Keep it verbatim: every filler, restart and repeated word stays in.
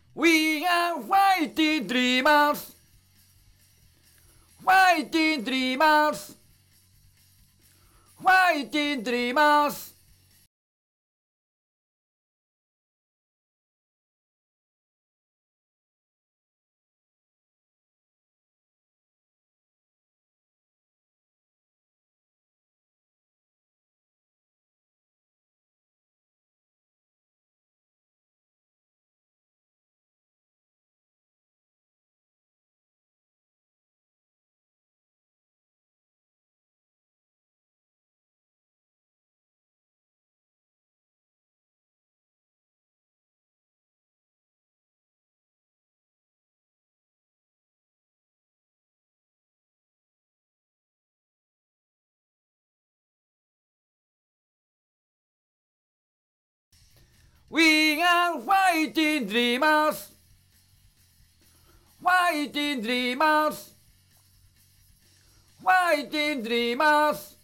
We are fighting dreamers, fighting dreamers, fighting dreamers. We are fighting dreamers, fighting dreamers, fighting dreamers.